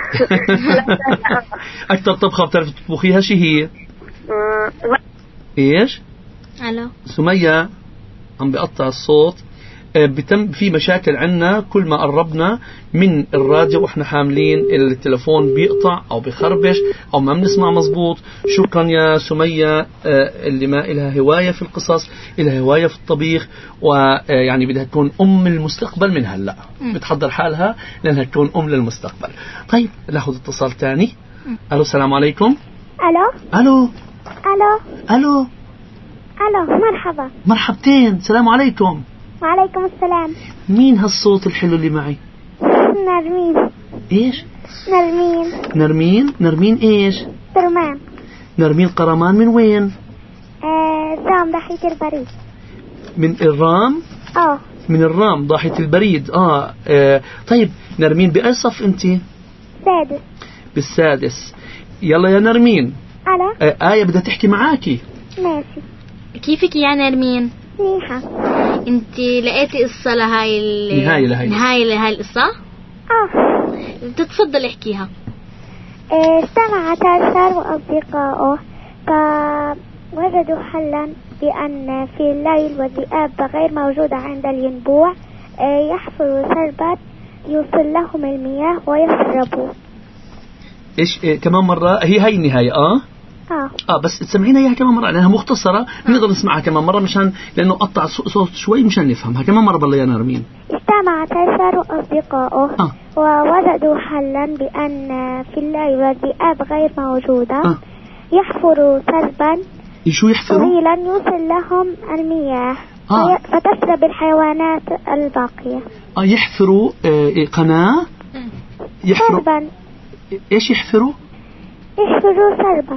C: أكثر طبخة بتعرف تطبخيها شي هي؟ إيش؟
D: ألو
C: سمية عم بيقطع الصوت. بتم في مشاكل عنا كل ما قربنا من الراديو واحنا حاملين التلفون بيقطع او بيخربش او ما بنسمع مزبوط. شكرا يا سمية اللي ما إلها هواية في القصص، إلها هواية في الطبيخ، ويعني بدها تكون أم المستقبل من هلأ، بتحضر حالها لأنها تكون أم للمستقبل. طيب ناخذ اتصال تاني. ألو السلام عليكم.
F: ألو
C: ألو
F: ألو
C: ألو
F: ألو مرحبا.
C: مرحبتين. السلام عليكم.
F: وعليكم السلام.
C: مين هالصوت الحلو اللي معي؟
F: نرمين.
C: ايش؟
F: نرمين.
C: نرمين؟ نرمين ايش؟
F: قرمان.
C: نرمين قرمان من وين؟
F: آه رام ضاحية البريد.
C: من الرام؟
F: اه
C: من الرام ضاحية البريد. آه. اه طيب نرمين بأي صف انت؟
F: سادس.
C: بالسادس. يلا يا نرمين.
F: ألو
C: آه آية بدها تحكي معاكي.
F: ماشي.
D: كيفك يا نرمين؟
F: منيحة.
D: انت لقيتي قصة لهاي ال...
C: نهاية لهاي
D: نهاية لهاي القصة؟
F: اه
D: تتفضل احكيها.
F: اجتمع تارسر وأصدقائه فوجدوا حلا بأن في الليل والذئاب غير موجودة عند الينبوع يحفروا سربا يوصل لهم المياه ويشربوا.
C: ايش إيه كمان مرة؟ هي هاي النهاية اه
F: اه
C: اه بس تسمعينا اياها كمان مرة لانها مختصرة، بنقدر نسمعها كمان مرة مشان لانه قطع صوت شوي مشان نفهمها. كمان مرة بالله يا نرمين.
F: اجتمع تارسر وأصدقائه
C: آه.
F: ووجدوا حلا بأن في الليل والذئاب غير موجودة
C: آه.
F: يحفروا سربا
C: شو يحفروا؟
F: طويلا يوصل لهم المياه
C: آه.
F: فتشرب الحيوانات الباقية.
C: اه يحفروا آه قناة. يحفروا
F: سربا.
C: ايش يحفروا؟
F: يحفروا سربا.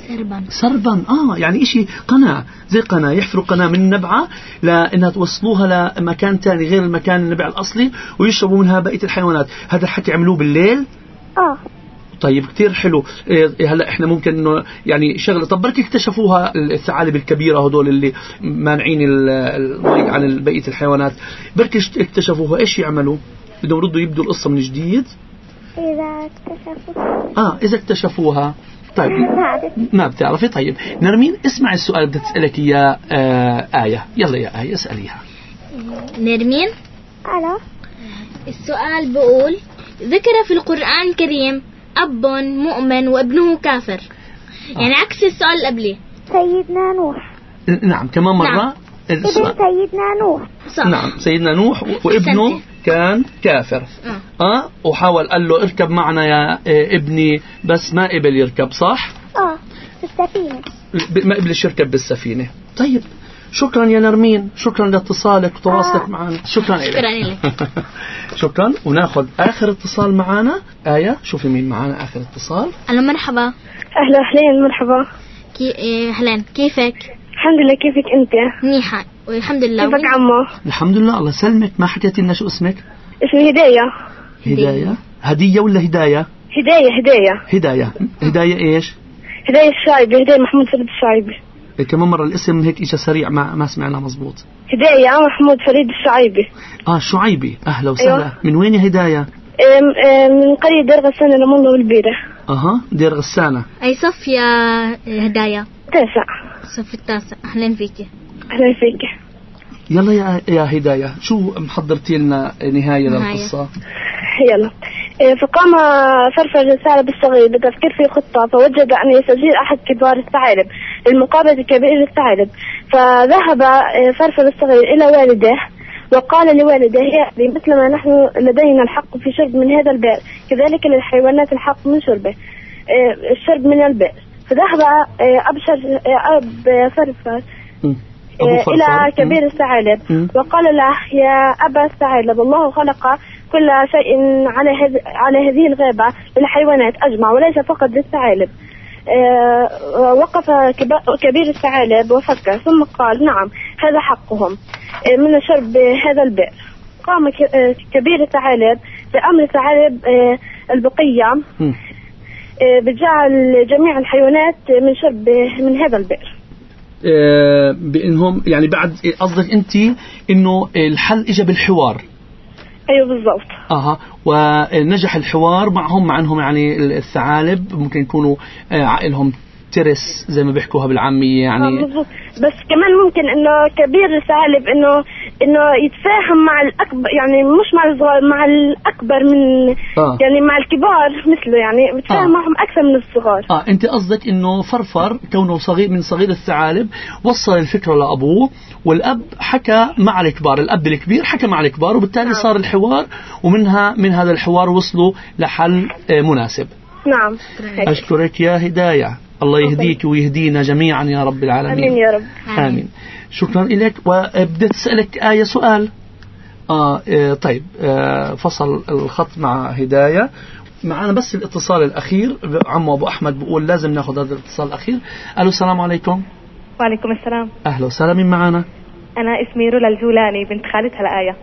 D: سربا.
C: سربا اه يعني إشي قناة زي قناة، يحفروا قناة من نبعة لأنها توصلوها لمكان تاني غير المكان النبع الأصلي ويشربوا منها بقية الحيوانات. هذا الحكي عملوه بالليل؟
E: اه.
C: طيب كتير حلو. إيه هلا احنا ممكن انه يعني شغله، طب بركي اكتشفوها الثعالب الكبيره هدول اللي مانعين المي عن بقيه الحيوانات، بركي اكتشفوها ايش يعملوا؟ بدهم يردوا يبدوا القصه من جديد؟
E: اذا اكتشفوها
C: اه اذا اكتشفوها. طيب ما بتعرفي. طيب نرمين اسمع السؤال بدي اسالك اياه. آه آية، يلا يا آية اساليها.
D: نرمين
E: الو.
D: السؤال بقول ذكر في القرآن الكريم أب مؤمن وابنه كافر، يعني عكس السؤال اللي قبله.
E: سيدنا نوح.
C: نعم كمان مرة.
D: نعم.
E: ابن سيدنا نوح.
C: صح. نعم سيدنا نوح وابنه كان كافر. اه, آه وحاول قال له اركب معنا يا آه ابني، بس ما قبل يركب. صح.
E: اه بالسفينة.
C: ما قبلش يركب بالسفينة. طيب شكرا يا نرمين، شكرا لاتصالك وتواصلك آه. معنا. شكرا لك. شكرا. وناخذ آخر اتصال معنا. آية شوفي مين معنا آخر اتصال.
D: ألو مرحبا.
E: أهلا أهلين مرحبا.
D: كي أهلين كيفك؟
E: الحمد لله. كيفك أنت؟
D: منيحة والحمد لله.
E: كيفك عمو؟
C: الحمد لله الله سلمك. ما حكيتي لنا شو اسمك؟
E: اسمي هداية.
C: هداية هدية ولا هداية؟
E: هداية هداية
C: هداية هداية إيش؟
E: هداية الشايبي. هداية محمود فريد الشايبي.
C: كمان مرة الاسم هيك إيش سريع ما ما سمعنا مزبوط.
E: هداية محمود فريد الشعيبي.
C: آه شعيبي. أهلا وسهلا. أيوة. من وين يا هداية؟
E: من قرية دير غسانة لمنه والبيرة.
C: أها دير غسانة.
D: أي صف يا هداية؟
E: تاسع.
D: صف التاسع. أهلا فيك.
E: أهلا فيك.
C: يلا يا يا هداية شو محضرتي لنا نهاية للقصة؟
E: يلا. فقام فرفر الثعلب الصغير بالتفكير في خطة، فوجد أن يستجير أحد كبار الثعالب لمقابلة كبير الثعالب. فذهب فرفر الصغير إلى والده وقال لوالده يا أبي مثلما نحن لدينا الحق في شرب من هذا البئر كذلك للحيوانات الحق من شربه الشرب من البئر. فذهب أبشر أب فرفر إلى كبير الثعالب وقال له يا أبا الثعالب الله خلق كل شيء على هذه على هذه الغابة للحيوانات أجمع وليس فقط للثعالب. أه وقف كبير الثعالب وفكر ثم قال نعم هذا حقهم أه من شرب هذا البئر. قام كبير الثعالب بأمر الثعالب أه البقية أه بجعل جميع الحيوانات من شرب من هذا البئر.
C: أه بأنهم يعني بعد قصدك أنت إنه الحل إجا بالحوار.
E: ايوه بالضبط.
C: اها ونجح الحوار معهم مع انهم يعني الثعالب ممكن يكونوا عقلهم ترس زي ما بيحكوها بالعاميه يعني.
E: آه بالضبط. بس كمان ممكن انه كبير الثعالب انه انه يتفاهم مع الاكبر يعني مش مع الصغار مع الاكبر من آه. يعني مع الكبار مثله يعني بيتفاهم آه. معهم اكثر من الصغار.
C: اه انت قصدك انه فرفر كونه صغير من صغير الثعالب وصل الفكره لابوه والاب حكى مع الكبار، الاب الكبير حكى مع الكبار وبالتالي نعم. صار الحوار ومنها من هذا الحوار وصلوا لحل مناسب.
E: نعم.
C: اشكرك يا هداية. الله يهديك ويهدينا جميعا يا رب العالمين.
E: آمين يا رب.
C: آمين. شكرا لك. وبدأت أسألك آية سؤال. آه, آه طيب آه فصل الخط مع هداية. معنا بس الاتصال الأخير. عمو أبو أحمد بقول لازم ناخذ هذا الاتصال الأخير. ألو السلام عليكم.
I: وعليكم السلام.
C: أهلا وسهلا. من معنا؟
I: أنا اسمي رولا الجولاني بنت خالتها لآية.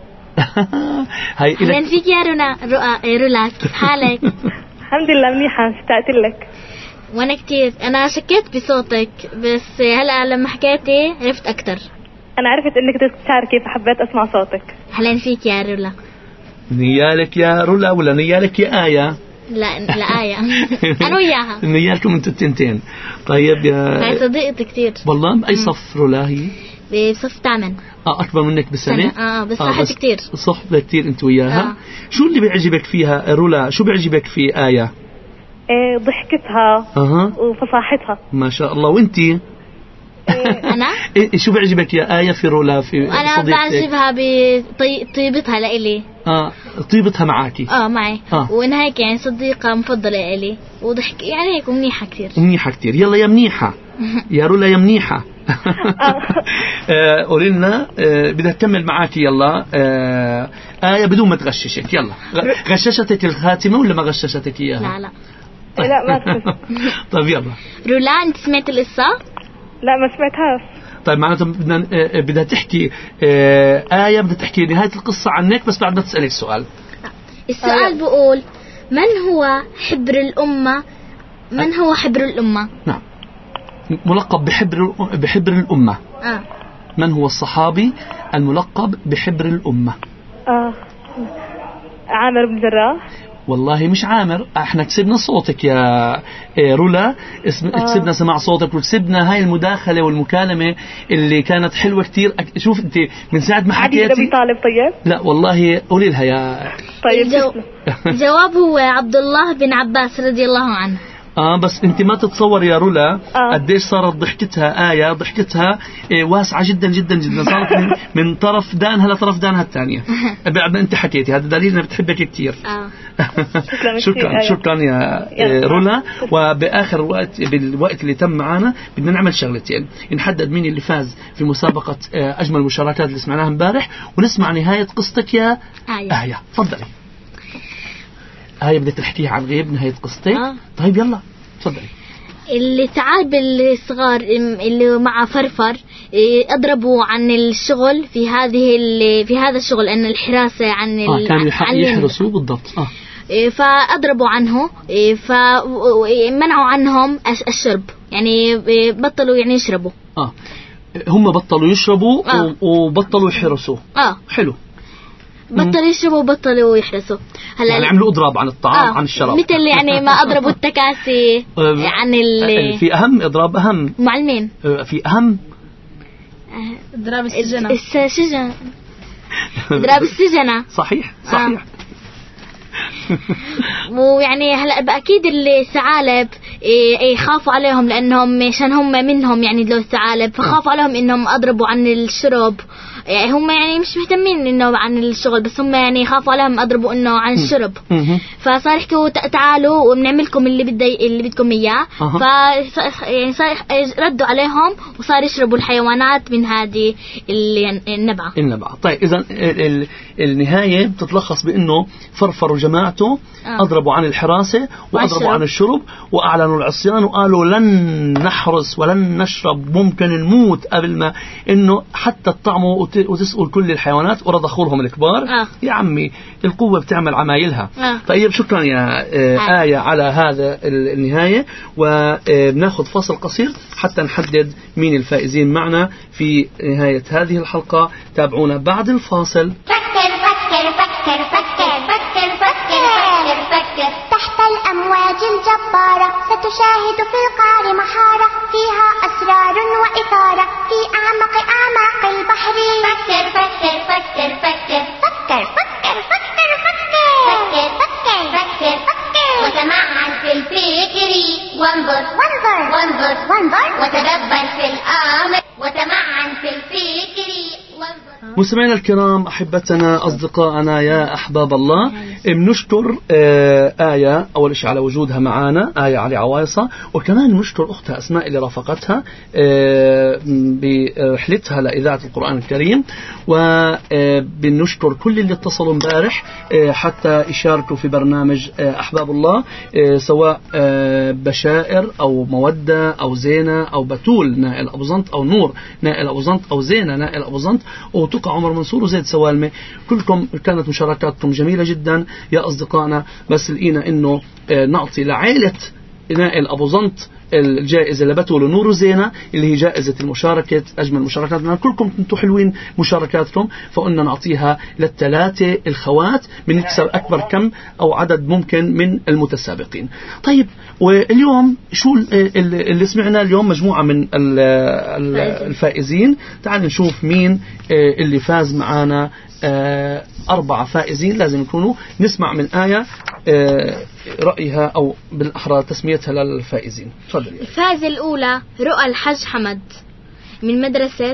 D: هاي أهلا فيك يا رولا. رولا كيف حالك؟
I: الحمد لله منيحة. اشتقت لك.
D: وانا كتير. انا شكيت بصوتك بس هلا لما حكيتي عرفت اكتر.
I: انا عرفت انك تشاركي فحبيت اسمع صوتك.
D: اهلا فيك يا رولا.
C: نيالك يا رولا ولا نيالك يا آية؟
D: لا لا آية. انا وياها.
C: نيالكم انتوا التنتين. طيب يا
I: هاي
D: صديقتي كتير.
C: والله. اي صف رولا هي؟
D: بصف ثامن.
C: اه اكبر منك بسنة.
D: اه بس صحتي كتير.
C: صحبة كتير انت وياها. آه. شو اللي بيعجبك فيها رولا؟ شو بيعجبك في آية؟
I: إيه ضحكتها
C: أه.
I: وفصاحتها
C: ما شاء الله. وانتي؟
D: إيه أنا؟
C: إيه شو بيعجبك يا آية في رولا؟ في
D: أنا بعجبها بطيبتها لإلي.
C: آه طيبتها معاكي.
D: آه معي. آه. وإنها هيك يعني صديقة مفضلة لإلي وضحك يعني هيك منيحة كتير.
C: منيحة كتير. يلا يا منيحة. يا رولا يا منيحة. قولي لنا بدها تكمل معاكي. يلا آه آية بدون ما تغششك. يلا غششتك الخاتمة ولا ما غششتك إياها؟
D: لا لا
I: طيب. لا ما سمعت.
C: طيب يلا
D: رولا، أنت سمعت القصة؟
I: لا ما سمعتهاش.
C: طيب معناته بدنا بدها تحكي آية، بدها تحكي نهاية القصة عنك، بس بعد ما تسألك سؤال.
D: السؤال بقول من هو حبر الأمة؟ من هو حبر الأمة؟
C: نعم، ملقب بحبر بحبر الأمة.
D: آه.
C: من هو الصحابي الملقب بحبر الأمة؟
I: آه. عامر بن جراح.
C: والله مش عامر، احنا كسبنا صوتك يا رولا،
I: آه.
C: كسبنا سماع صوتك، وكسبنا هاي المداخلة والمكالمة اللي كانت حلوة كتير. شوف انت من ساعة ما حكيتي.
I: عدي أبي طالب. طيب
C: لا والله قولي لها يا.
I: طيب
D: الجو... الجواب هو عبد الله بن عباس رضي الله عنه.
C: اه بس انت ما تتصور يا رولا
I: آه.
C: قديش صارت ضحكتها آية، ضحكتها إيه واسعة جدا جدا جدا، صارت من, من طرف دانها لطرف دانها الثانية بعد ما انت حكيتي. هذا دليل انها بتحبك كثير.
D: آه.
C: شكرا شكرا يا إيه رولا. وبآخر وقت بالوقت اللي تم معنا بدنا نعمل شغلتين، نحدد مين اللي فاز في مسابقة أجمل مشاركات اللي سمعناها امبارح، ونسمع نهاية قصتك يا آية. آية تفضلي. هاي بدك تحكيها عن غيب نهاية قصتك.
D: آه.
C: طيب يلا تفضلي.
D: اللي تعال بالصغار اللي مع فرفر اضربوا عن الشغل في هذه في هذا الشغل، ان الحراسة عن
C: آه كانوا يحرسوا بالضبط. آه.
D: فأضربوا عنه، فمنعوا عنهم الشرب، يعني بطلوا يعني يشربوا.
C: آه هم بطلوا يشربوا. آه. وبطلوا يحرسوا.
D: آه
C: حلو.
D: بطلوا يشربوا وبطلوا يحرسوا.
C: هلا يعني عملوا اضراب عن الطعام. آه. عن الشراب،
D: مثل يعني ما اضربوا التكاسي عن ال
C: في اهم اضراب اهم
D: معلمين،
C: في اهم
D: اضراب السجنة. السجن اضراب السجنة.
C: صحيح صحيح. آه.
D: ويعني هلا اكيد الثعالب يخافوا عليهم لانهم عشان هم منهم يعني لو الثعالب، فخافوا عليهم انهم اضربوا عن الشرب. يعني هم يعني مش مهتمين انه عن الشغل، بس هم يعني خافوا عليهم اضربوا انه عن الشرب. فصار يحكوا تعالوا وبنعملكم اللي بدي اللي بدكم اياه. ف يعني صار ردوا عليهم وصار يشربوا الحيوانات من هذه النبعه
C: النبعه. طيب اذا النهايه بتتلخص بانه فرفر وجماعته آه. اضربوا عن الحراسه واضربوا عن الشرب، واعلنوا العصيان وقالوا لن نحرس ولن نشرب، ممكن نموت قبل ما انه حتى تطعموا وتسأل كل الحيوانات، ورضخوا لهم الكبار.
D: آه.
C: يا عمي القوة بتعمل عمايلها.
D: آه.
C: طيب شكرا يا آه آية على هذا النهاية، وبناخذ فاصل قصير حتى نحدد مين الفائزين معنا في نهاية هذه الحلقة. تابعونا بعد الفاصل.
A: فكر فكر فكر فكر فكر فكر فكر فكر تحت الأمواج الجبارة ستشاهد في القعر محارة فيها أسرار وإثارة في أعمق أعماق البحر. فكر فكر فكر فكر فكر فكر فكر فكر فكر فكر فكر وتمعن في الفكر وانظر وانظر وانظر وانظر وتدبر في الأمر وتمعن في الفكر.
C: مستمعينا الكرام، أحبتنا أصدقائنا يا أحباب الله، بنشكر آية أول شيء على وجودها معنا، آية علي عوايصة، وكمان نشكر أختها أسماء اللي رافقتها برحلتها لإذاعة القرآن الكريم، وبنشكر كل اللي اتصلوا امبارح حتى يشاركوا في برنامج أحباب الله، سواء بشائر أو مودة أو زينة أو بتول نائل أبو زنط أو نور نائل أبو زنط أو زينة نائل أبو زنط وتقع عمر منصور وزيد سوالمة. كلكم كانت مشاركاتكم جميلة جدا يا أصدقائنا، بس لقينا إنه نعطي لعائلة نائل أبو زنط الجائزة لبتول ونور وزينة اللي هي جائزة المشاركة أجمل مشاركات. لأن كلكم كنتوا حلوين مشاركاتكم، فقلنا نعطيها للثلاثة الخوات من نكسر أكبر كم أو عدد ممكن من المتسابقين. طيب واليوم شو اللي سمعنا اليوم؟ مجموعة من الفائزين. تعال نشوف مين اللي فاز معنا. أربعة فائزين لازم يكونوا. نسمع من آية رأيها أو بالأحرى تسميتها للفائزين. تفضل.
D: الفائزة الأولى رؤى الحج حمد من مدرسة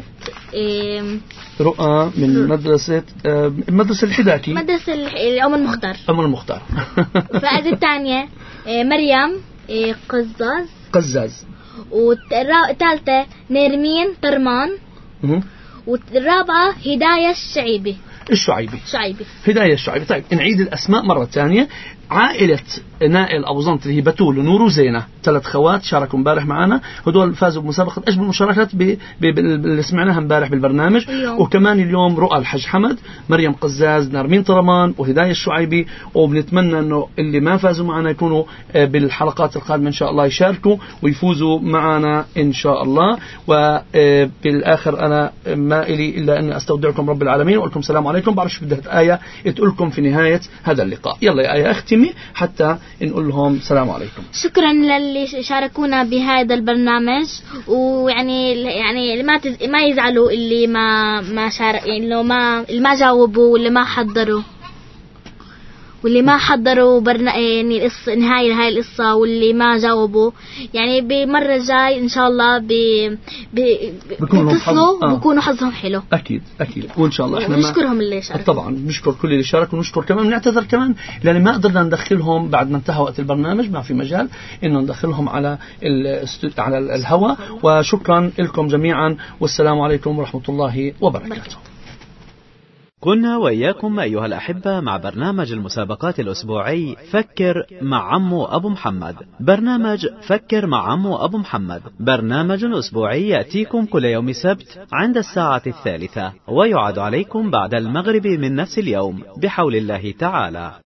C: رؤى من مدرسة مدرسة الحداكي،
D: مدرسة أم المختار
C: أم المختار.
D: الفائزة الثانية مريم قزاز
C: قزاز
D: والثالثة نيرمين طرمان، والرابعة هداية الشعيبي
C: الشعيبي
D: شعيبي
C: هداية الشعيبي. طيب نعيد الأسماء مرة ثانية. عائلة نائل أبو زنط اللي هي بتول ونور وزينة، ثلاث خوات شاركوا امبارح معنا، هدول فازوا بمسابقة أجمل المشاركات اللي سمعناها امبارح بالبرنامج. اليوم. وكمان اليوم رؤى الحج حمد، مريم قزاز، نارمين طرمان، وهداية الشعيبي. وبنتمنى أنه اللي ما فازوا معنا يكونوا بالحلقات القادمة إن شاء الله يشاركوا ويفوزوا معنا إن شاء الله. وبالآخر أنا ما إلي إلا أن أستودعكم رب العالمين وأقول لكم السلام عليكم. بعرفش بدها آية تقول لكم في نهاية هذا اللقاء. يلا يا آية اختمي حتى نقول لهم السلام عليكم.
D: شكرا للي شاركونا بهذا البرنامج، ويعني يعني ما تز... ما يزعلوا اللي ما ما شارك، يعني لو ما اللي ما جاوبوا واللي ما حضروا واللي ما حضروا برنا... يعني القصة نهاية هاي القصة، واللي ما جاوبوا يعني بمرة جاي إن شاء الله ب... ب... بيتصلوا آه. بيكونوا حظهم حلو.
C: أكيد أكيد وإن شاء الله إحنا
D: نشكرهم اللي شاركوا.
C: طبعا نشكر كل اللي شاركوا، ونشكر كمان نعتذر كمان لأن ما قدرنا ندخلهم بعد ما انتهى وقت البرنامج، ما في مجال إنه ندخلهم على على الهواء. وشكرا لكم جميعا والسلام عليكم ورحمة الله وبركاته.
B: كنا وإياكم أيها الأحبة مع برنامج المسابقات الأسبوعي فكر مع عمو أبو محمد. برنامج فكر مع عمو أبو محمد برنامج أسبوعي يأتيكم كل يوم سبت عند الساعة الثالثة، ويعاد عليكم بعد المغرب من نفس اليوم بحول الله تعالى.